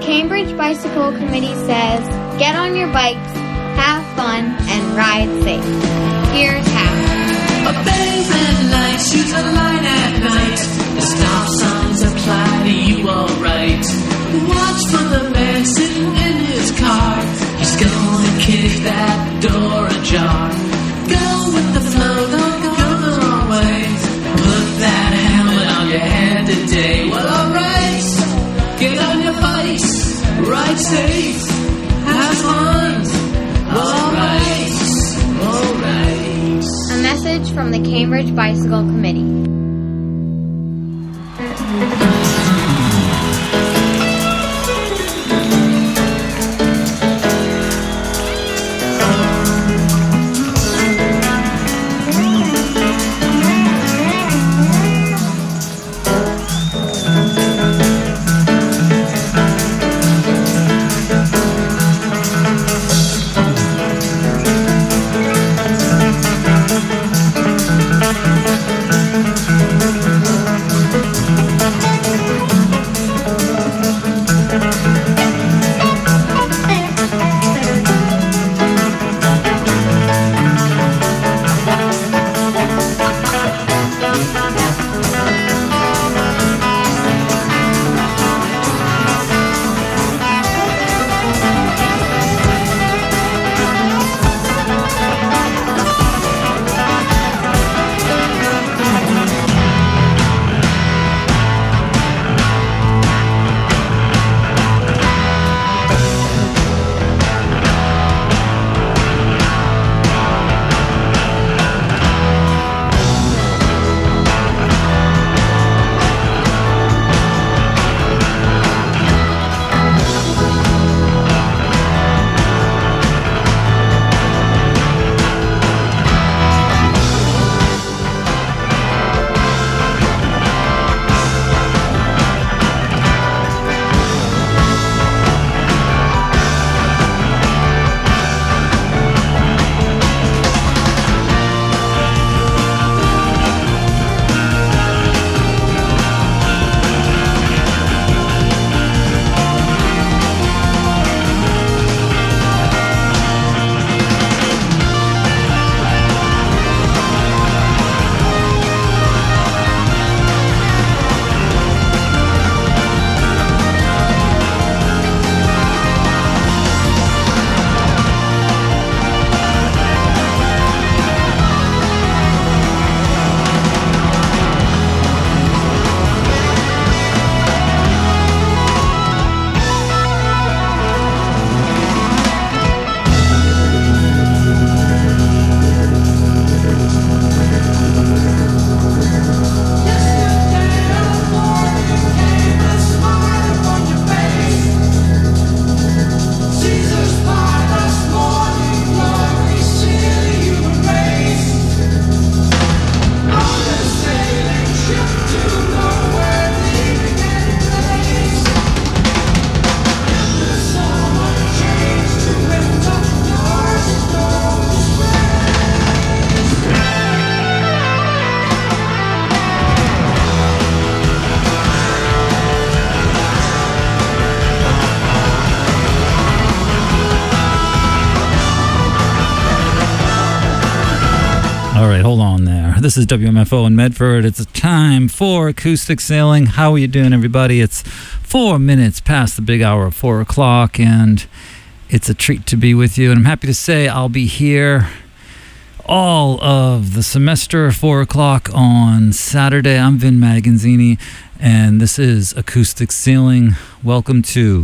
Cambridge Bicycle Committee says, get on your bikes, have fun, and ride safe. Here's how. Obey red lights, use the line at night. The stop signs apply to you alright. Watch for the man sitting in his car. He's gonna kick that door ajar. Go with the flow, don't go the wrong way. Put that helmet on your head today. Well, alright, get on your bikes, ride safe, have fun. Alright, alright. A message from the Cambridge Bicycle Committee. All right, hold on there. This is WMFO in Medford. It's time for Acoustic Sailing. How are you doing, everybody? It's 4 minutes past the big hour of 4 o'clock, and it's a treat to be with you. And I'm happy to say I'll be here all of the semester, 4 o'clock on Saturday. I'm Vin Magazzini, and this is Acoustic Sailing. Welcome to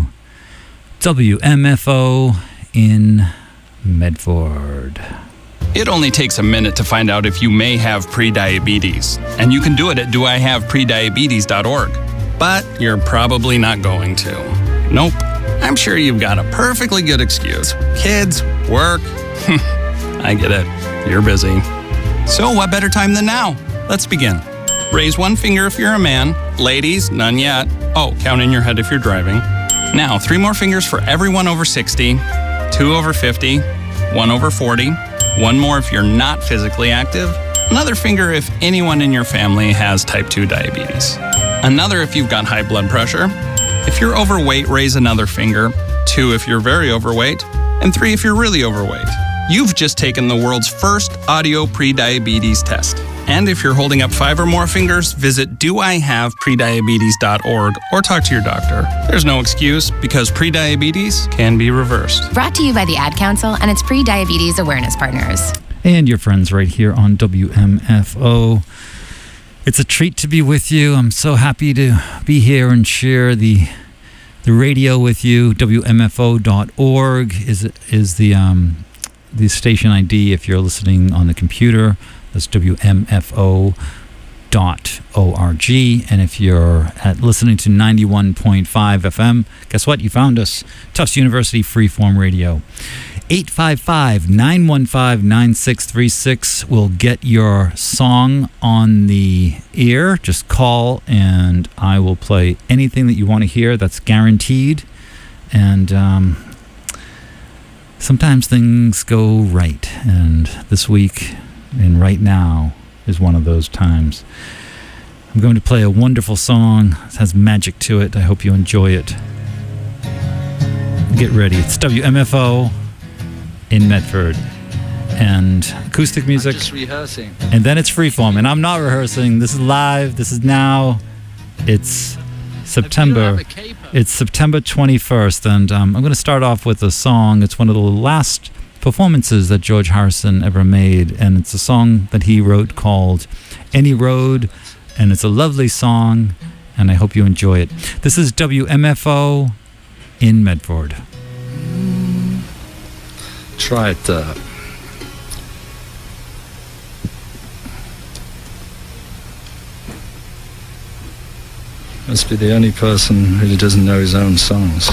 WMFO in Medford. It only takes a minute to find out if you may have prediabetes, and you can do it at doihaveprediabetes.org. But you're probably not going to. Nope. I'm sure you've got a perfectly good excuse. Kids, work. I get it. You're busy. So what better time than now? Let's begin. Raise one finger if you're a man. Ladies, none yet. Oh, count in your head if you're driving. Now, 3 more fingers for everyone over 60, 2 over 50, 1 over 40, 1 more if you're not physically active, another finger if anyone in your family has type 2 diabetes, another if you've got high blood pressure, If you're overweight, raise another finger. 2 if you're very overweight. And 3 if you're really overweight. You've just taken the world's first audio prediabetes test. And if you're holding up 5 or more fingers, visit doihaveprediabetes.org or talk to your doctor. There's no excuse because prediabetes can be reversed. Brought to you by the Ad Council and its pre-diabetes awareness partners. And your friends right here on WMFO. It's a treat to be with you. I'm so happy to be here and share the radio with you. WMFO.org is the station ID if you're listening on the computer. That's WMFO.org. And if you're listening to 91.5 FM, guess what? You found us. Tufts University Freeform Radio. 855-915-9636 will get your song on the air. Just call and I will play anything that you want to hear. That's guaranteed. And sometimes things go right. And this week and right now is one of those times. I'm going to play a wonderful song. It has magic to it. I hope you enjoy it. Get ready. It's WMFO in Medford, and acoustic music. I'm just rehearsing. And then it's freeform, and I'm not rehearsing. This is live. This is now. It's September. It's September 21st, and I'm going to start off with a song. It's one of the last performances that George Harrison ever made, and it's a song that he wrote called Any Road, and it's a lovely song, and I hope you enjoy it. This is WMFO in Medford. Try it. Must be the only person who doesn't know his own songs.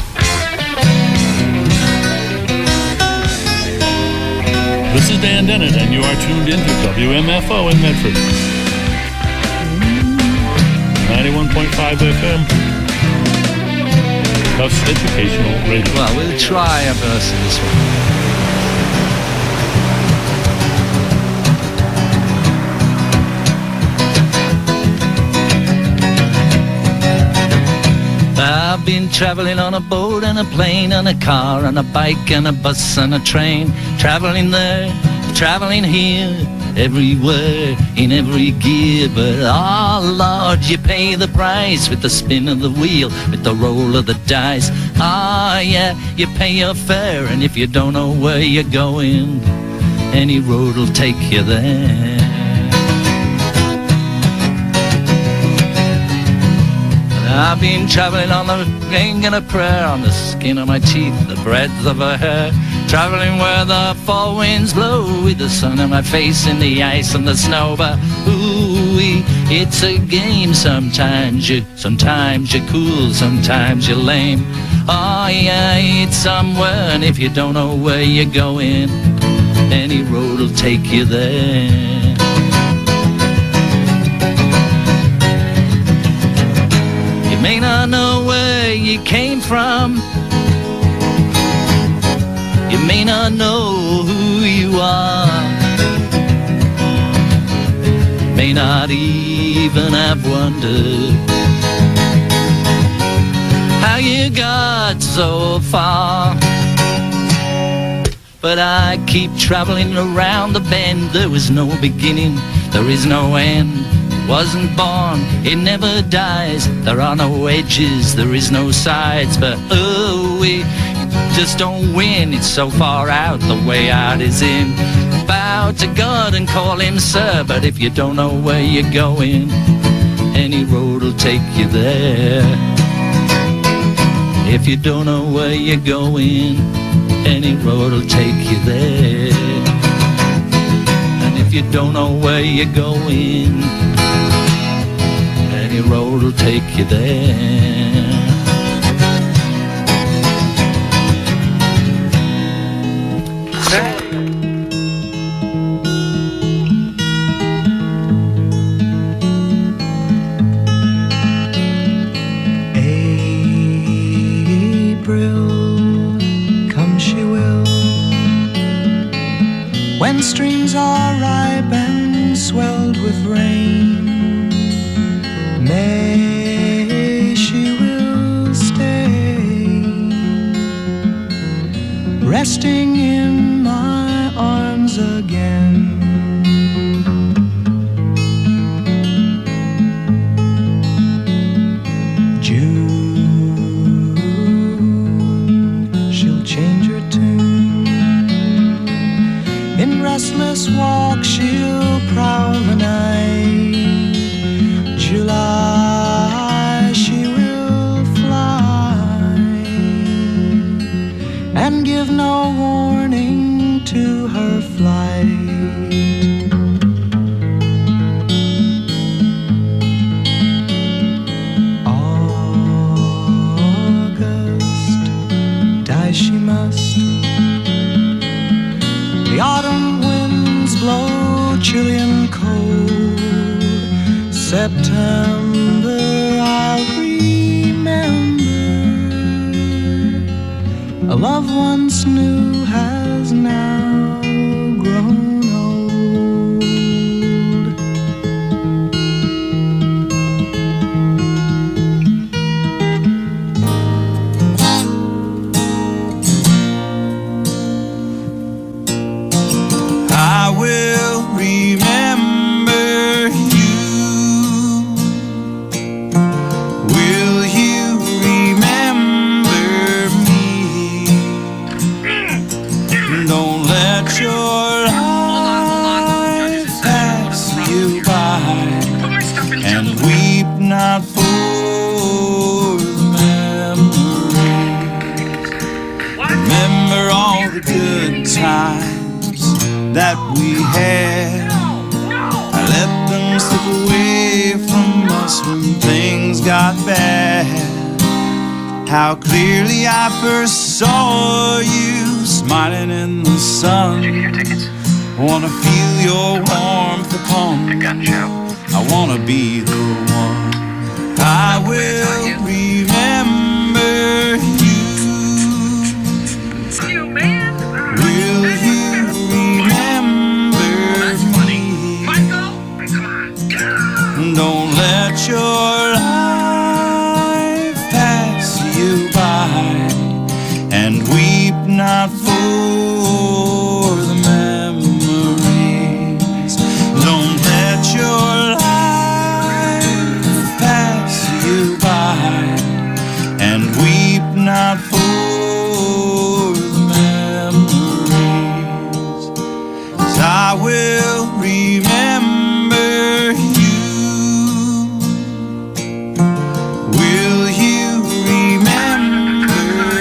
This is Dan Dennett, and you are tuned into WMFO in Medford. 91.5 FM. Tufts Educational Radio. Well, we'll try a verse of this one. I've been traveling on a boat and a plane and a car and a bike and a bus and a train. Traveling there, traveling here, everywhere, in every gear. But oh Lord, you pay the price with the spin of the wheel, with the roll of the dice. Ah yeah, you pay your fare, and if you don't know where you're going, any road will take you there. I've been traveling on the ring and a prayer, on the skin of my teeth, the breadth of her hair. Traveling where the fall winds blow, with the sun on my face in the ice and the snow. But ooh-wee, it's a game. Sometimes you're cool, sometimes you're lame. Oh yeah, it's somewhere, and if you don't know where you're going, any road will take you there. You may not know where you came from, you may not know who you are, may not even have wondered how you got so far. But I keep traveling around the bend. There was no beginning, there is no end. Wasn't born, it never dies. There are no edges, there is no sides. But oh, we just don't win. It's so far out, the way out is in. Bow to God and call him sir. But if you don't know where you're going, any road will take you there. If you don't know where you're going, any road will take you there. And if you don't know where you're going, any road will take you there. April, come she will, when streams are ripe and swelled with rain. May she will stay resting in my arms again. June, she'll change her tune. In restless walk she'll prowl the night. July, she will fly and give no warning to her flight. August, die she must. The autumn winds blow chilly and cold. September I'll remember. A love once new has now grown old. I will remember you. Will you remember me? Don't let your life pass you by, and weep not for the memories. Remember all the good times that we had. I let them slip away from us when things got bad. How clearly I first saw you smiling in the sun. Wanna feel your warmth upon me. I wanna be the one. I will remember you. Will you remember me? Don't let your life pass you by, and weep not for the memories. Don't let your life pass you by, and weep not for the memories. 'Cause I will remember you. Will you remember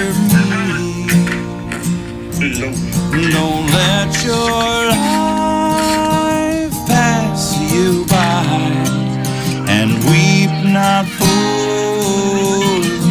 me? Don't let your life pass you by, and weep not for the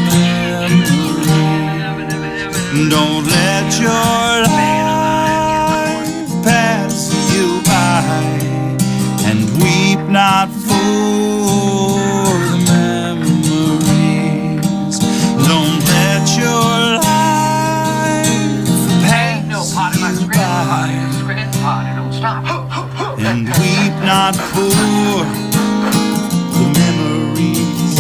memories. Don't let your life pass you by, and weep not for the memories. Don't let your life pass you by, and weep not for the memories.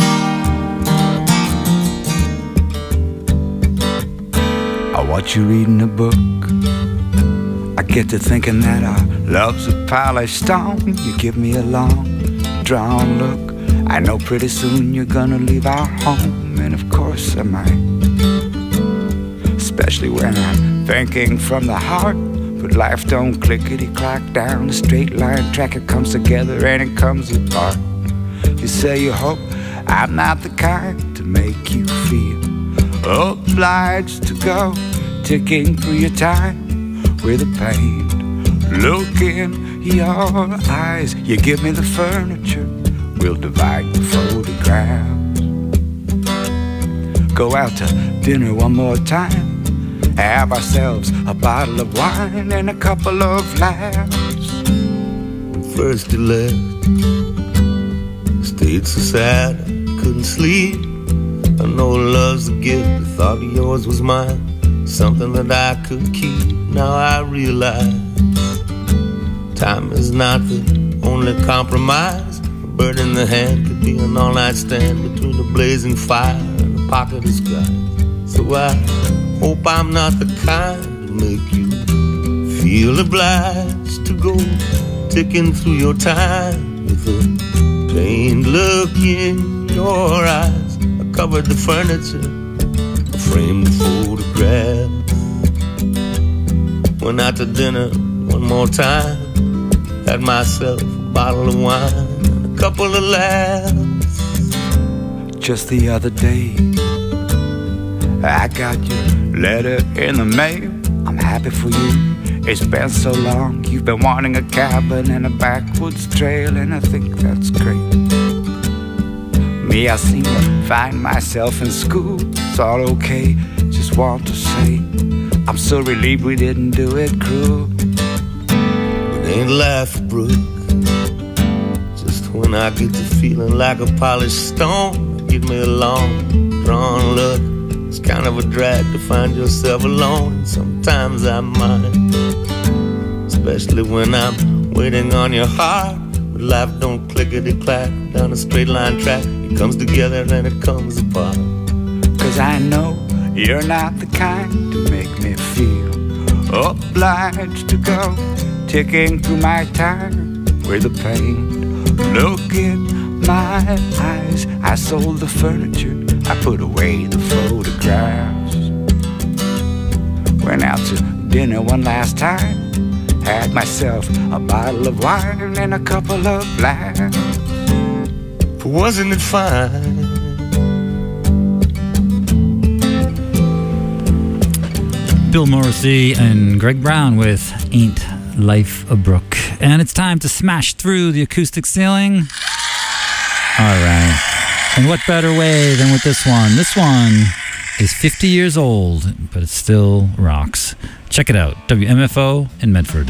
I watch you reading a book. I get to thinking that our love's a polished stone. You give me a long, drawn look. I know pretty soon you're gonna leave our home, and of course I might. Especially when I'm thinking from the heart. But life don't clickety-clack down the straight line track. It comes together and it comes apart. You say you hope I'm not the kind to make you feel obliged to go ticking through your time with a pain. Look in your eyes. You give me the furniture, we'll divide the photographs. Go out to dinner one more time. Have ourselves a bottle of wine and a couple of laughs. First to left, stayed so sad I couldn't sleep. I know love's a gift, the thought of yours was mine, something that I could keep. Now I realize time is not the only compromise. A bird in the hand could be an all-night stand between a blazing fire and a pocket of sky. So I hope I'm not the kind to make you feel obliged to go ticking through your time with a pained look in your eyes. I covered the furniture, I framed the photographs. Went out to dinner one more time, had myself a bottle of wine and a couple of laughs. Just the other day, I got your letter in the mail. I'm happy for you. It's been so long. You've been wanting a cabin and a backwoods trail, and I think that's great. Me, I seem to find myself in school. It's all okay. Just want to say I'm so relieved we didn't do it cruel. It ain't laugh, Brooke. Just when I get to feeling like a polished stone, give me a long, drawn look. It's kind of a drag to find yourself alone. Sometimes I mind, especially when I'm waiting on your heart. But life don't clickety-clack down a straight line track. It comes together and it comes apart. 'Cause I know you're not the kind to make me feel obliged to go ticking through my time with a pain. Look in my eyes. I sold the furniture, I put away the photographs. Went out to dinner one last time, had myself a bottle of wine and a couple of laughs. Wasn't it fine? Bill Morrissey and Greg Brown with Ain't Life a Brook. And it's time to smash through the acoustic ceiling. All right. And what better way than with this one? This one is 50 years old, but it still rocks. Check it out. WMFO in Medford.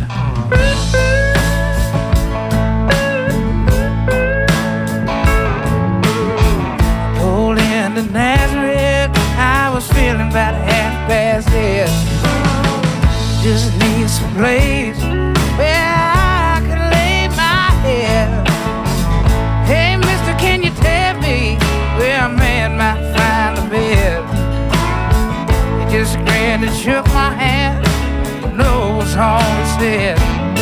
Pulled into Nazareth, I was feeling about 8:30. Just need some place where I can lay my head. Hey, mister, can you tell me where a man might find a bed? He just grinned and shook my hand, but no was all he said.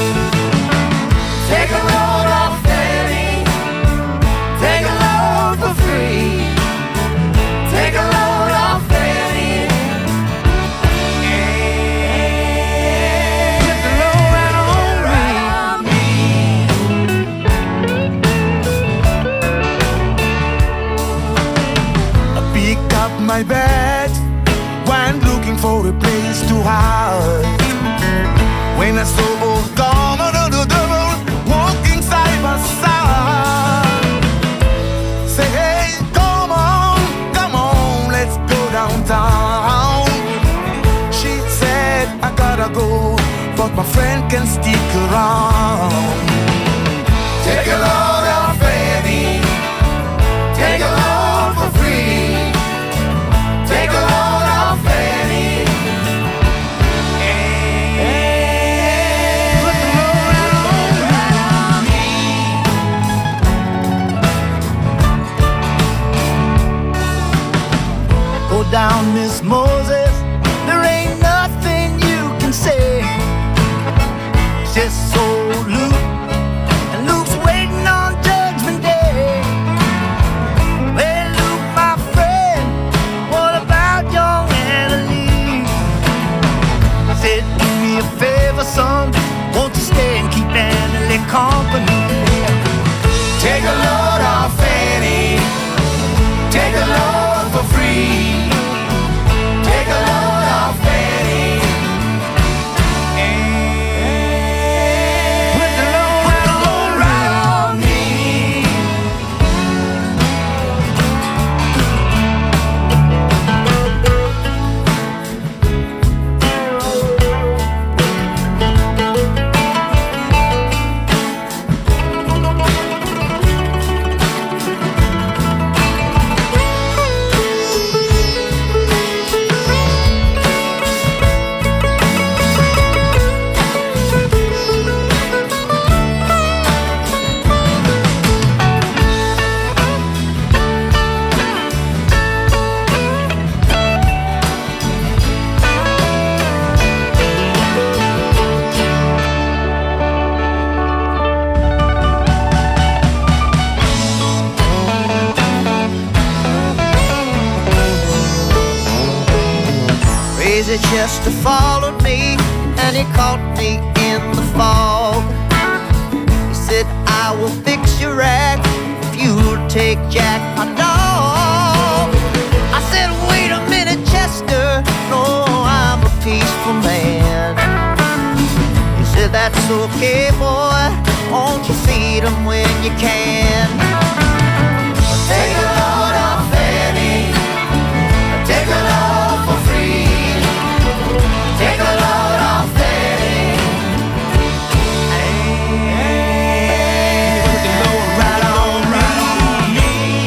Take a load off Fanny, take a load for free. Take a load off Fanny, put the load right on me. I pick up my bags, went looking for a place to hide. When I saw old Common and the devil walking side by side, say, hey, come on, let's go downtown. She said, I gotta go, but my friend can stick around. Take a load off Fanny, take a load for free. Take a load off Fanny, put the load right on me. Go down, Miss Moses, there ain't nothing you can say. Just so Luke, and Luke's waiting on Judgment Day. Well, Luke, my friend, what about young Annalie? Said, do me a favor, son, won't you stay and keep Annalie company? Take a load off Fanny, take a load for free. crazy Chester followed me, and he caught me in the fog. He said, I will fix your act if you'll take Jack, my dog. I said, wait a minute, Chester, no, I'm a peaceful man. He said, that's okay, boy, won't you feed him when you can? Take a load off Fanny, take a load for free, take a load off Fanny. Hey, put the load right on me.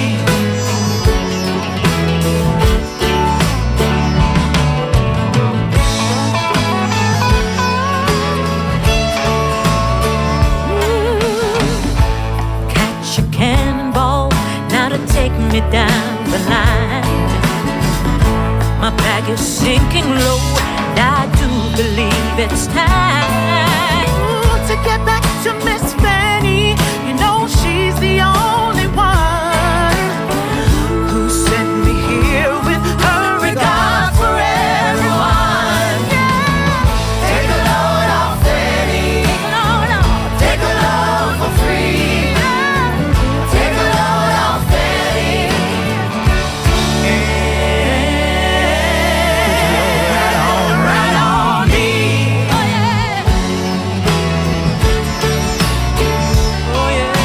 'Catch a cannonball, now to take me down the line. My bag is sinking low, and I do believe it's time to get back to Miss Fanny. You know she's the only one who sent me here with her regard for everyone. Take a load off Fanny, take a load for free, take a load off Fanny. Right on me. Oh yeah.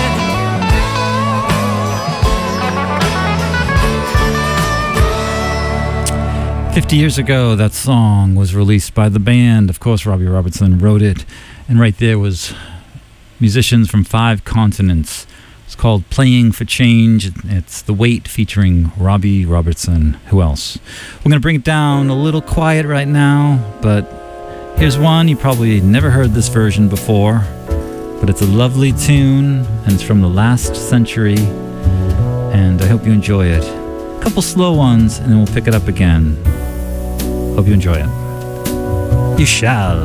50 years ago, that song was released by the band. Of course, Robbie Robertson wrote it. And right there was musicians from 5 continents. It's called Playing for Change. It's The Weight featuring Robbie Robertson. Who else? We're going to bring it down a little quiet right now, but here's one. You probably never heard this version before, but it's a lovely tune, and it's from the last century, and I hope you enjoy it. A couple slow ones, and then we'll pick it up again. Hope you enjoy it. You shall.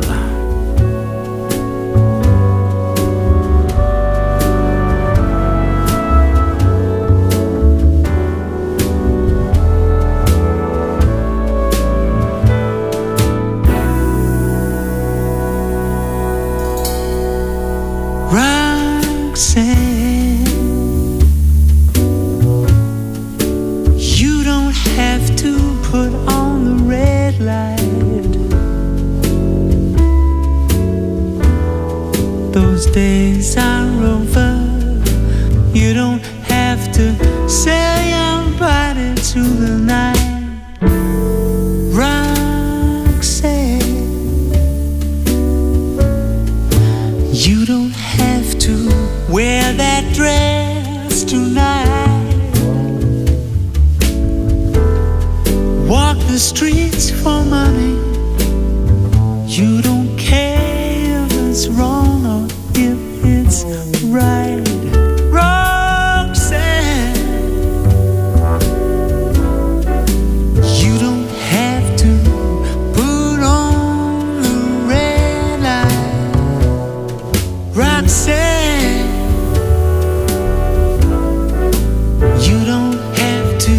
Roxanne, you don't have to put on the red light. Those days are over. You don't have to sell your body to the night. Roxanne, you don't have to wear that dress tonight. Walk the streets for money. You don't care if it's wrong or if it's right. Roxanne, you don't have to put on the red light. Roxanne, you don't have to.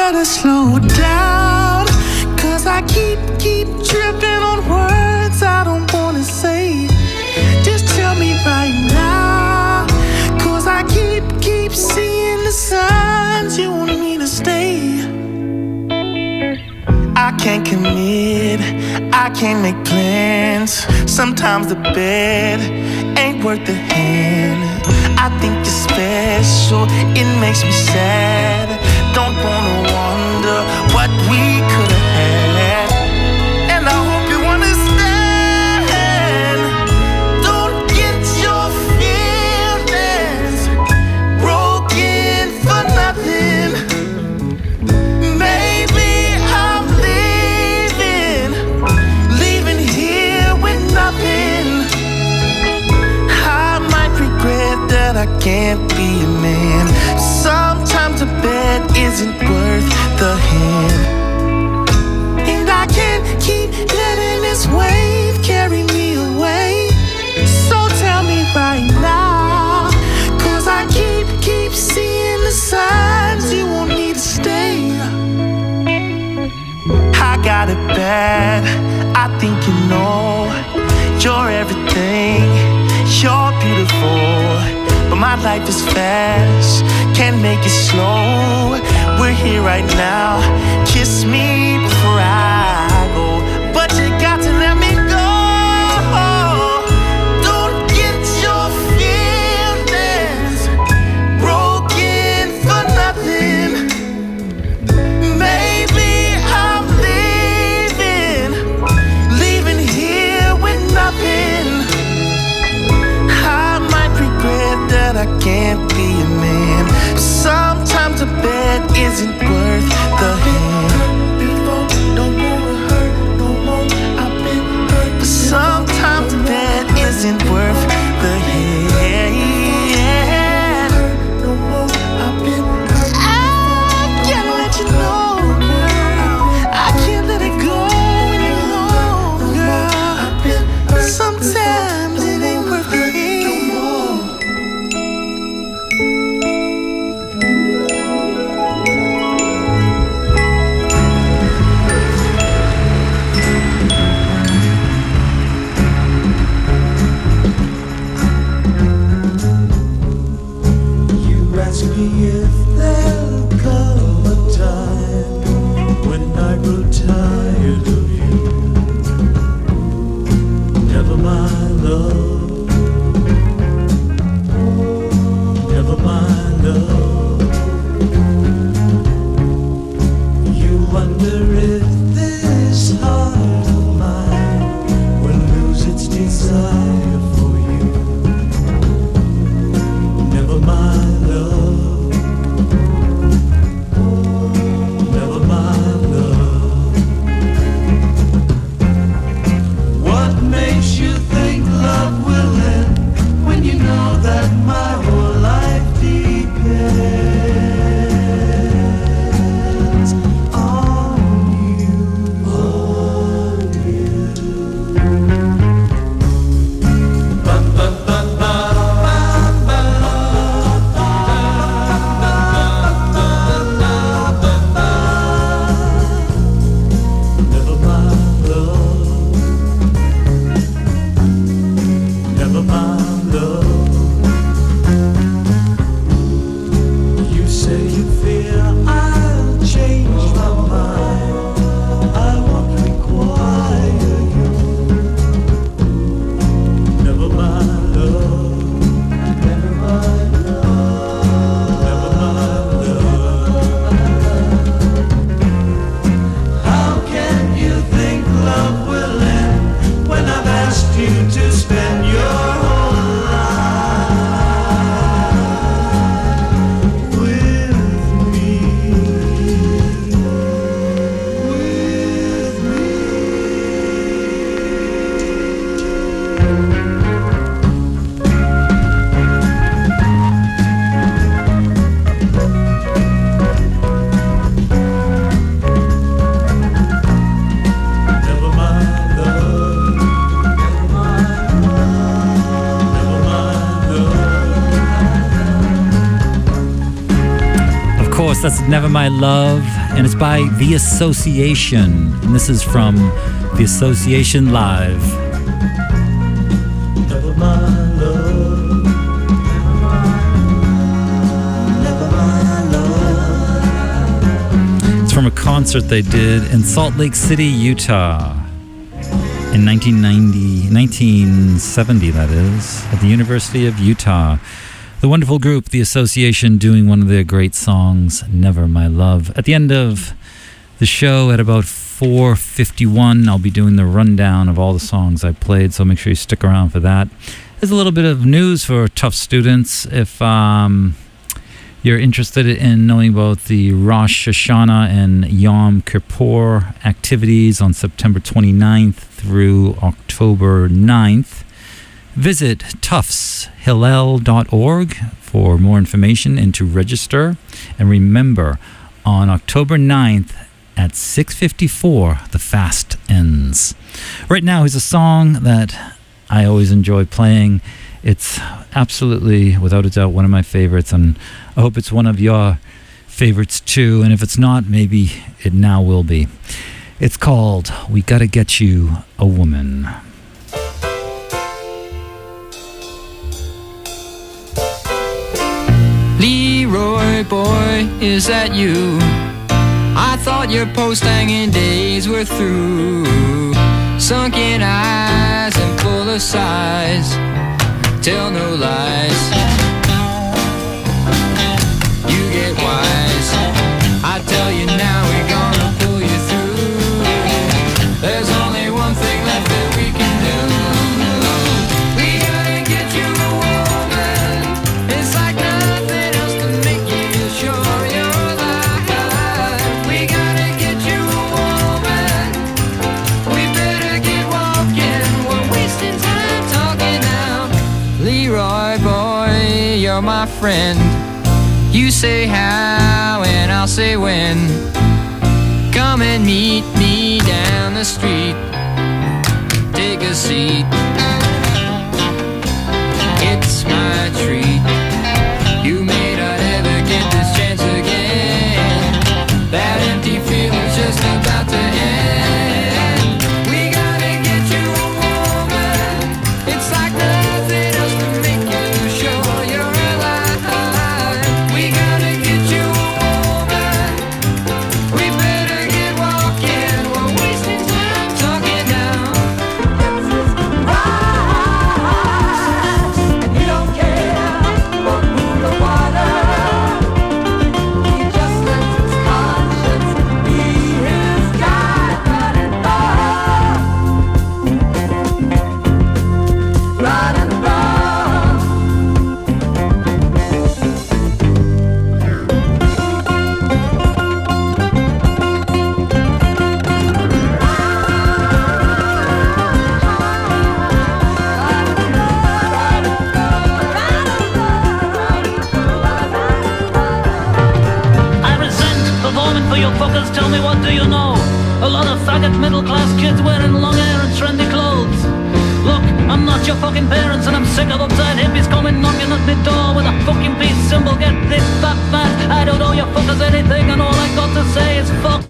better slow down, 'cause I keep tripping on words I don't wanna say. Just tell me right now, 'cause I keep seeing the signs you want me to stay. I can't commit, I can't make plans. Sometimes the bed ain't worth the hand. I think you're special, it makes me sad. Don't wanna wonder what we could have had. And I hope you understand. Don't get your feelings broken for nothing. Maybe I'm leaving here with nothing. I might regret that I can't be a man. Sometimes a bed isn't worth the hand. And I can't keep letting this wave carry me away. So tell me right now, 'cause I keep seeing the signs you want me to stay. I got it bad, I think you know. You're everything, you're beautiful, but my life is fast, can't make it slow. We're here right now, kiss me before I go, but you got to let me go. Don't get your feelings broken for nothing. Maybe I'm leaving here with nothing. I might regret that I can't be a man. Sometimes a bed isn't worth the hand. Don't course, that's Never My Love, and it's by The Association. And this is from The Association Live. Never my love, never my love. It's from a concert they did in Salt Lake City, Utah in 1970, that is, at the University of Utah. The wonderful group, The Association, doing one of their great songs, Never My Love. At the end of the show, at about 4:51, I'll be doing the rundown of all the songs I played, so make sure you stick around for that. There's a little bit of news for tough students. If you're interested in knowing about the Rosh Hashanah and Yom Kippur activities on September 29th through October 9th, visit tuftshillel.org for more information and to register. And remember, on October 9th at 6:54, the fast ends. Right now is a song that I always enjoy playing. It's absolutely, without a doubt, one of my favorites, and I hope it's one of your favorites too. And if it's not, maybe it now will be. It's called We Gotta Get You a Woman. Leroy boy, is that you? I thought your post-hanging days were through. Sunken eyes and full of sighs, tell no lies. You get wise, I tell you now we're gonna pull you through. There's only one thing left that we can do. We gotta get you a woman. It's like nothing else to make you sure you're alive. We gotta get you a woman. We better get walking. We're wasting time talking now. Leroy boy, you're my friend. You say how and I'll say when. Come and meet me down the street. Take a seat. It's my treat. You may not ever get this chance again. That empty feeling's just about to end. We gotta get you a woman. It's like nothing else to make you sure you're alive. We gotta get you a woman. We better get walking. We're wasting time talking now. And he don't care what moon or water. He just lets his conscience be his guide, running far, running far. I resent performing for you fuckers. Tell me, what do you know? A lot of faggot middle class kids wearing long hair and trendy clothes. Look, I'm not your fucking parents, and I'm sick of uptight hippies coming knocking at my door with a fucking peace symbol. Get this, that, fat. I don't owe you fuckers anything, and all I got to say is fuck.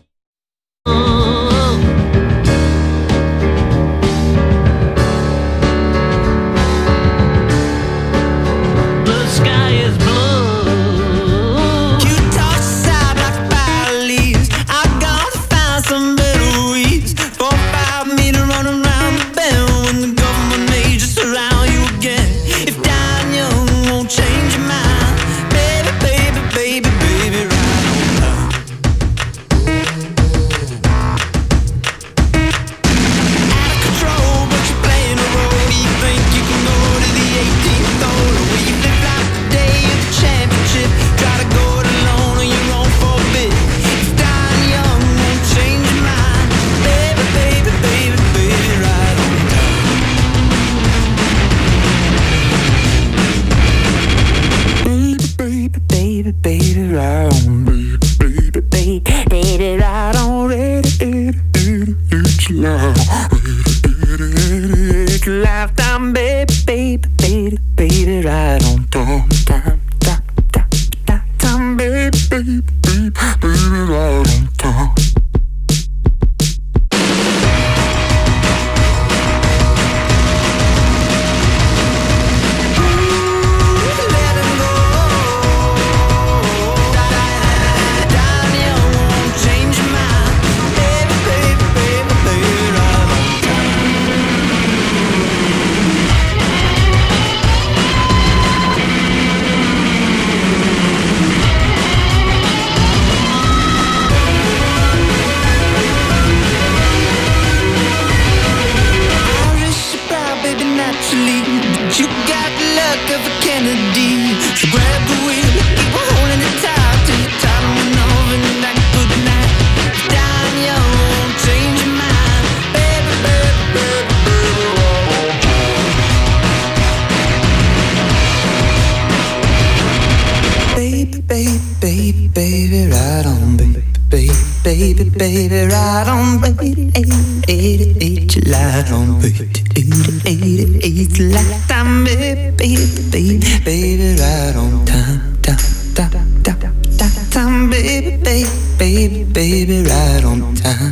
The sky is blue. You toss aside like fire leaves. I gotta find some better weeds. 4 or 5 meter run around the bend when the government agents surround you again. If dying young won't change your mind, baby, baby, baby, baby, right on time. Out of control, but you're playing a role. You think you can go to the 18th hole, where you flip like the day of the championship. Try to go it alone on your own for a bit. If dying young won't change your mind, baby, baby, baby, baby, right on time. Baby, baby, baby, right on. Baby, baby, baby, right on. It's lifetime, baby, baby, baby, baby, right on. Time, time, time, time, time, baby, baby, baby. baby, baby, ride on, baby, 88, you light on, baby, 88, light on, baby, baby, baby, ride on time, time, baby, baby, baby, ride on time.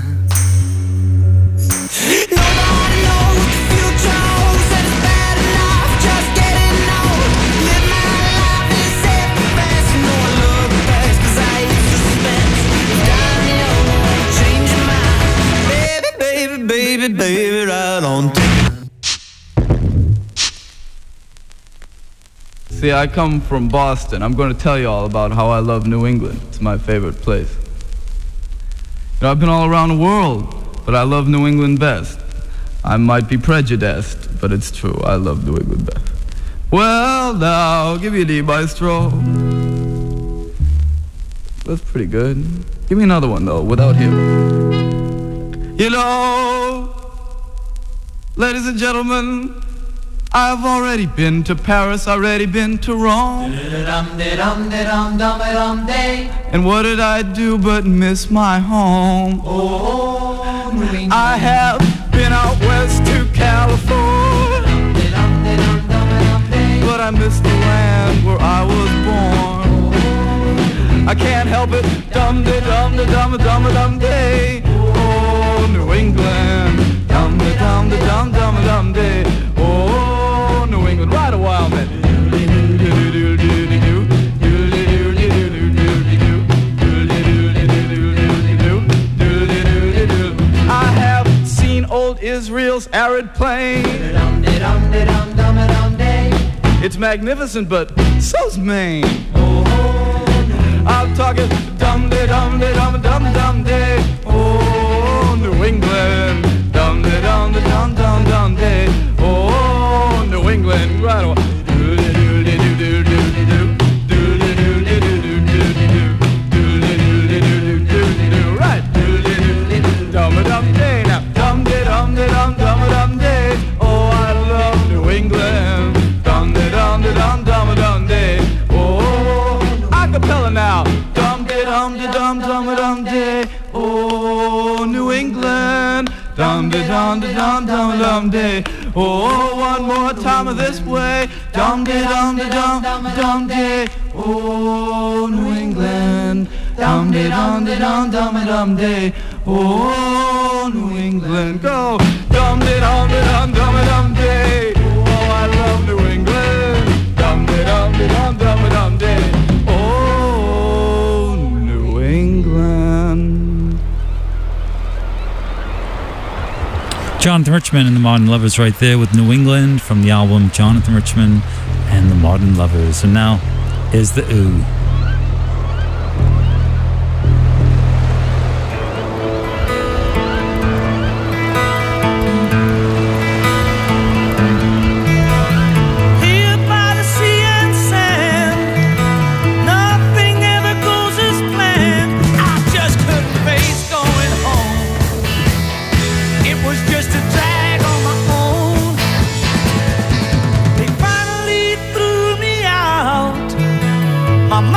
Nobody knows what the future holds, and it's bad enough just getting old. Live my life and save the best. You know I love the best 'cause I hate suspense. Down the road, change your mind, baby, baby, baby, baby, right on time. See, I come from Boston. I'm going to tell you all about how I love New England. It's my favorite place. You know, I've been all around the world, but I love New England best. I might be prejudiced, but it's true. I love New England best. Well, now, give me a D, maestro. That's pretty good. Give me another one, though, without him. You know, ladies and gentlemen, I've already been to Paris, already been to Rome. And what did I do but miss my home? I have been out west to California, but I miss the land where I was born. I can't help it, dum-de-dum-de-dum-de-dum-de-dum-de. Oh, New England, dum-de-dum-de-dum-dum-dum-de. Oh, New England, ride a while, man. I have seen old Israel's arid plain. It's magnificent, but so's Maine. I'm talking dum-de-dum-de-dum-dum-dum-de. Oh, New England, dum-de-dum-de-dum-dum-dum-de. Oh, New England, right on. Right. Dum-a-dum-day now. Dum-de-dum-de-dum-dum-a-dum-day. Oh, I love New England. Dum-de-dum-de-dum-dum-a-dum-day. Oh, acapella now. Dum-de-dum-de-dum-dum-a-dum-day. Oh, New England. Dum-de-dum-de-dum-dum-a-dum-day. Oh, one more time of this way. Dum-de-dum-de-dum-dum-day. Oh, New England. Dum-de-dum-de-dum-dum-a-dum-day. Oh, New England. Go. Dum-de-dum-de-dum-dum-a-dum-day. Oh, I love New England. Dum-de-dum-de-dum-dum-a-dum-day. Oh, New England. Jonathan Richman and the Modern Lovers right there with New England from the album Jonathan Richman and the Modern Lovers. And now is the Ooh. My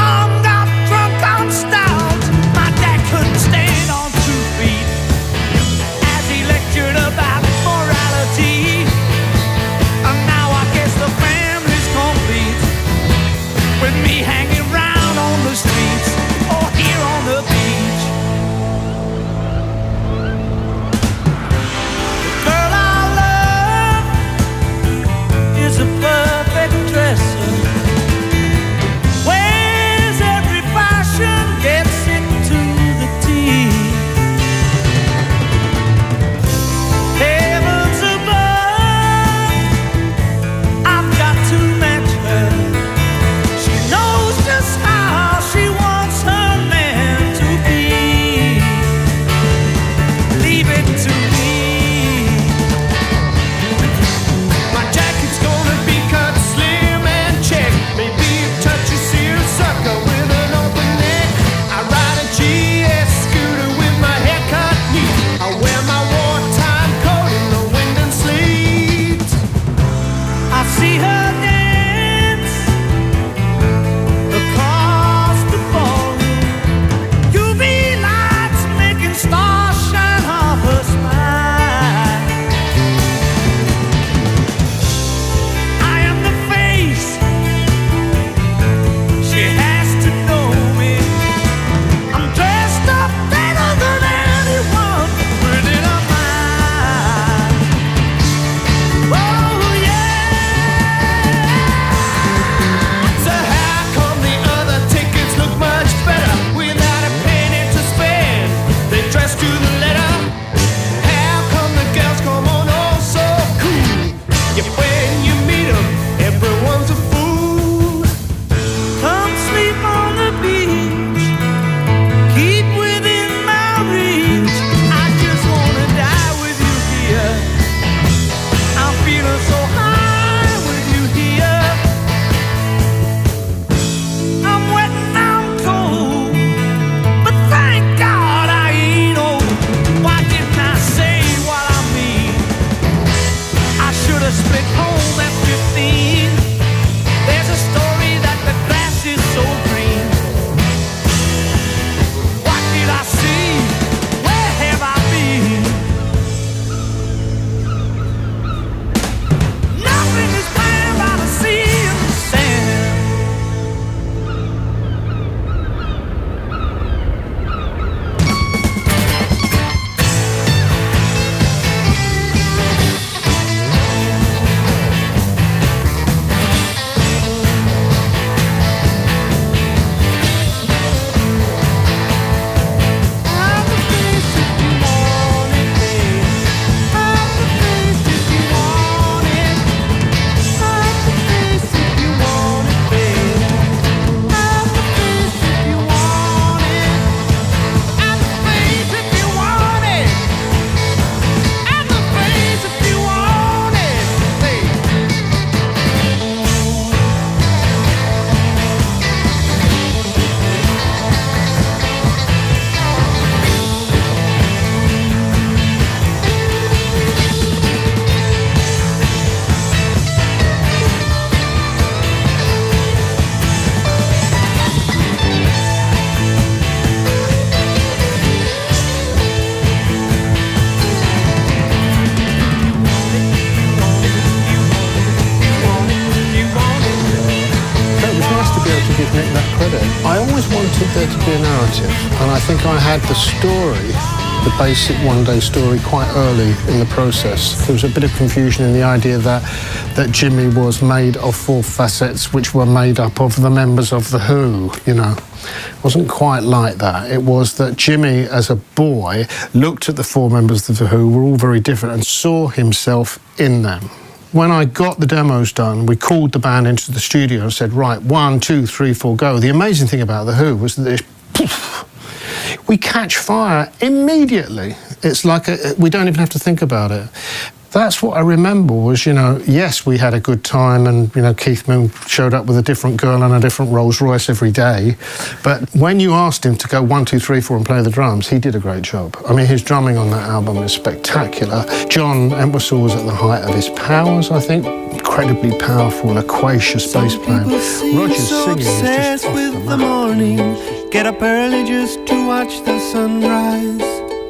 I always wanted there to be a narrative, and I think I had the story, the basic one-day story, quite early in the process. There was a bit of confusion in the idea that Jimmy was made of 4 facets which were made up of the members of The Who, you know. It wasn't quite like that. It was that Jimmy, as a boy, looked at the 4 members of The Who, were all very different, and saw himself in them. When I got the demos done, we called the band into the studio and said, right, 1, 2, 3, 4, go. The amazing thing about The Who was that we catch fire immediately. It's like we don't even have to think about it. That's what I remember was, you know, yes, we had a good time, and, you know, Keith Moon showed up with a different girl and a different Rolls Royce every day. But when you asked him to go 1, 2, 3, 4 and play the drums, he did a great job. I mean, his drumming on that album is spectacular. John Entwistle was at the height of his powers, I think. Incredibly powerful, loquacious bass playing. Roger's singing is just off with the the morning, get up early just to watch the sunrise.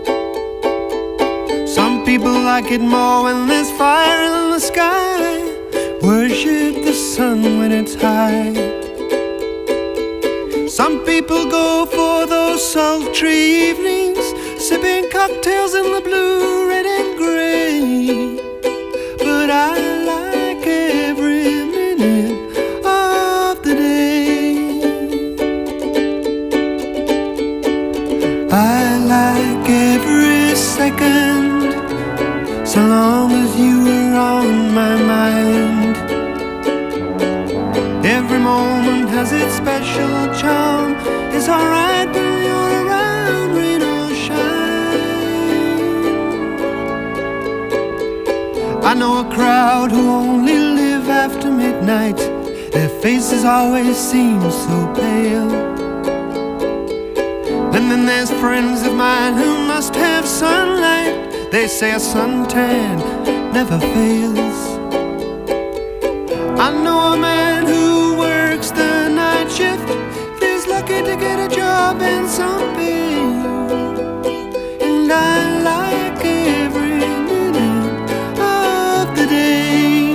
Some people like it more when there's fire in the sky. Worship the sun when it's high. Some people go for those sultry evenings, sipping cocktails in the blue, red and grey. But I like every minute of the day. I like every second, so long as you are on my mind. Every moment has its special charm. It's alright when you're around, rain or shine. I know a crowd who only live after midnight. Their faces always seem so pale. And then there's friends of mine who must have sunlight. They say a suntan never fails. I know a man who works the night shift, feels lucky to get a job and some pay. And I like every minute of the day.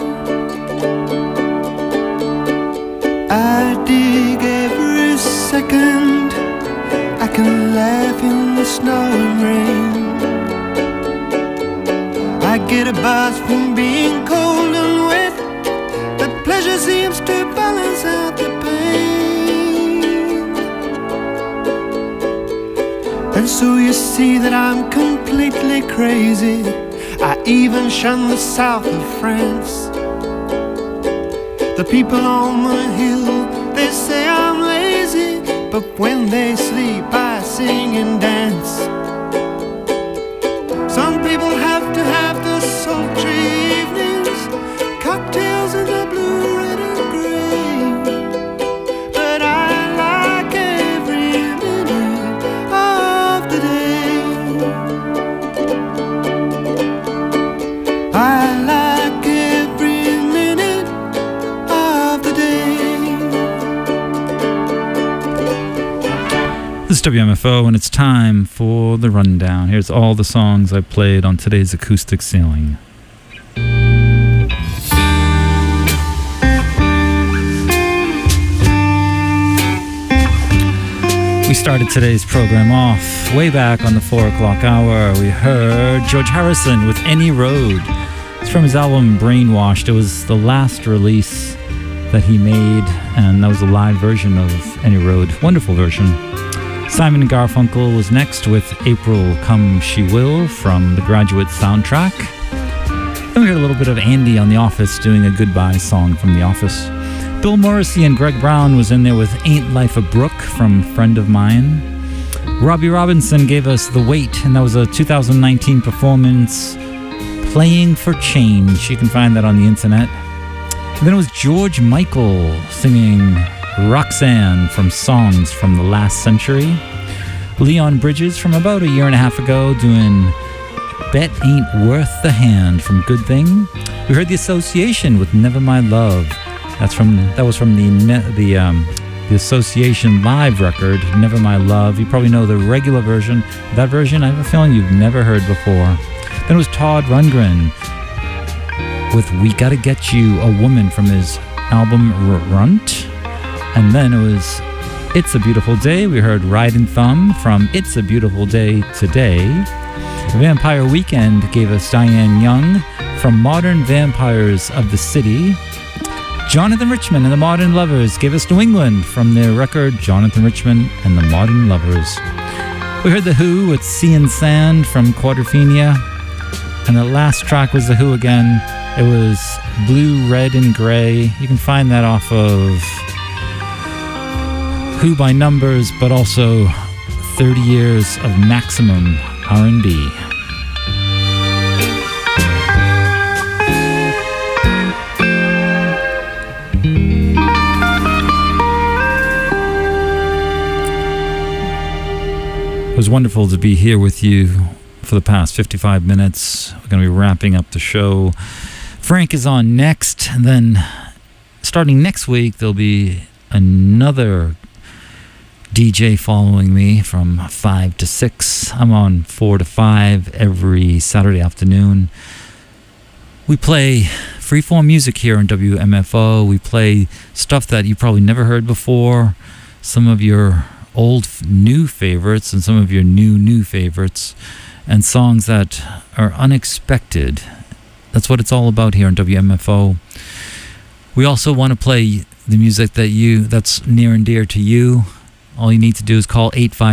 I dig every second. I can laugh in the snow and rain. I get a buzz from being cold and wet. That pleasure seems to balance out the pain. And so you see that I'm completely crazy. I even shun the south of France. The people on the hill, they say I'm lazy, but when they sleep I sing and dance. Some people have to have the sultry evenings, cocktails in the blue, red and grey. But I like every minute of the day. I like every minute of the day. This is WMFO, and it's time for the rundown. Here's all the songs I played on today's Acoustic Sailing. We started today's program off way back on the 4 o'clock hour. We heard George Harrison with Any Road. It's from his album Brainwashed. It was the last release that he made, and that was a live version of Any Road. Wonderful version. Simon and Garfunkel was next with April Come She Will from the Graduate soundtrack. Then we heard a little bit of Andy on The Office doing a goodbye song from The Office. Bill Morrissey and Greg Brown was in there with Ain't Life a Brook from Friend of Mine. Robbie Robinson gave us The Wait, and that was a 2019 performance, Playing for Change. You can find that on the internet. And then it was George Michael singing Roxanne from Songs from the Last Century. Leon Bridges from about a year and a half ago doing Bet Ain't Worth the Hand from Good Thing. We heard The Association with Never My Love. That was from the Association live record, Never My Love. You probably know the regular version. That version, I have a feeling you've never heard before. Then it was Todd Rundgren with We Gotta Get You, a Woman from his album Runt. And then it was It's a Beautiful Day. We heard Ride and Thumb from It's a Beautiful Day Today. Vampire Weekend gave us Diane Young from Modern Vampires of the City. Jonathan Richman and the Modern Lovers gave us New England from their record Jonathan Richman and the Modern Lovers. We heard The Who with Sea and Sand from Quadrophenia. And the last track was The Who again. It was Blue, Red, and Gray. You can find that off of Who by Numbers, but also 30 years of maximum R&B. It was wonderful to be here with you for the past 55 minutes. We're going to be wrapping up the show. Frank is on next, and then starting next week, there'll be another DJ following me from 5 to 6. I'm on 4 to 5 every Saturday afternoon. We play freeform music here on WMFO. We play stuff that you probably never heard before, some of your old new favorites and some of your new favorites, and songs that are unexpected. That's what it's all about here on WMFO. We also want to play the music that's near and dear to you. All you need to do is call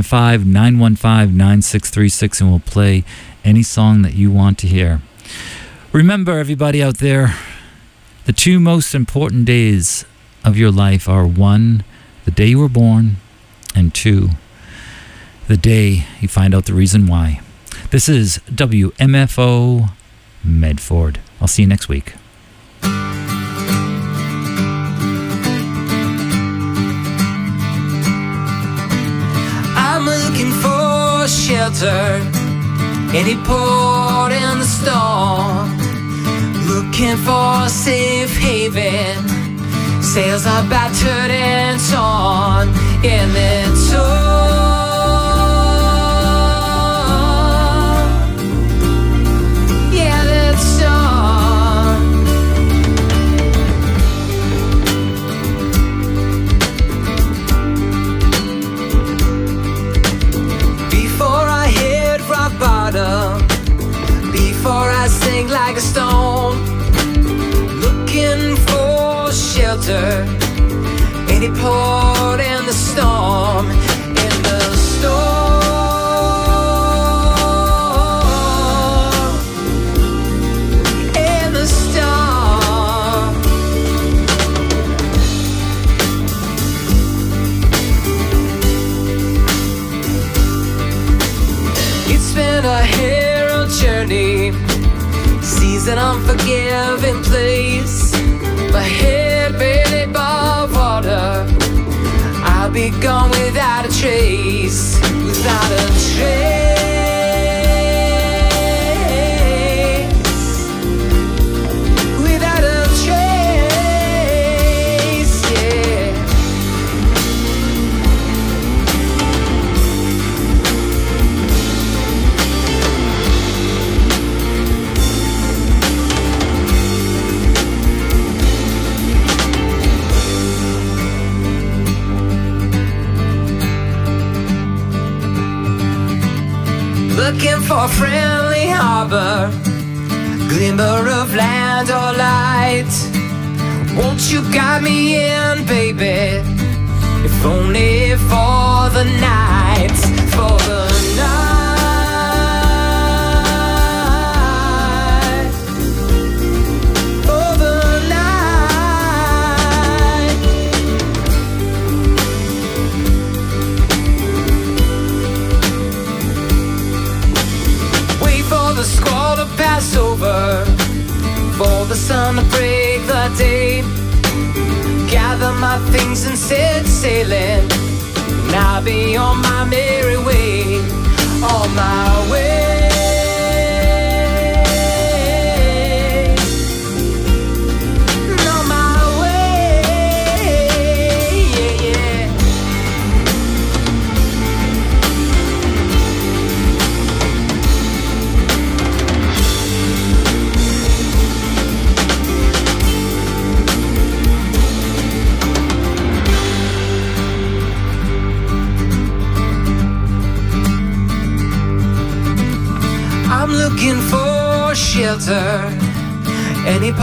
855-915-9636 and we'll play any song that you want to hear. Remember, everybody out there, the two most important days of your life are 1, the day you were born, and 2, the day you find out the reason why. This is WMFO Medford. I'll see you next week. I'm looking for shelter, any port in the storm. Looking for a safe haven, sails are battered and torn in the storm. Yeah, that storm. Before I hit rock bottom, before I sink like a stone, looking for shelter, any port in the storm, in the storm, in the storm. It's been a hero journey, seas an unforgiving place. My head barely above water, I'll be gone without a trace, without a trace, without a trace, yeah. Looking for a friendly harbor, glimmer of land or light. Won't you guide me in, baby, if only for the night, for the night, for the night. Wait for the squall to pass over, for the sun to break the day. Gather my things and set sailing, and I'll be on my merry way, on my way. On my way, yeah, yeah. shelter. Any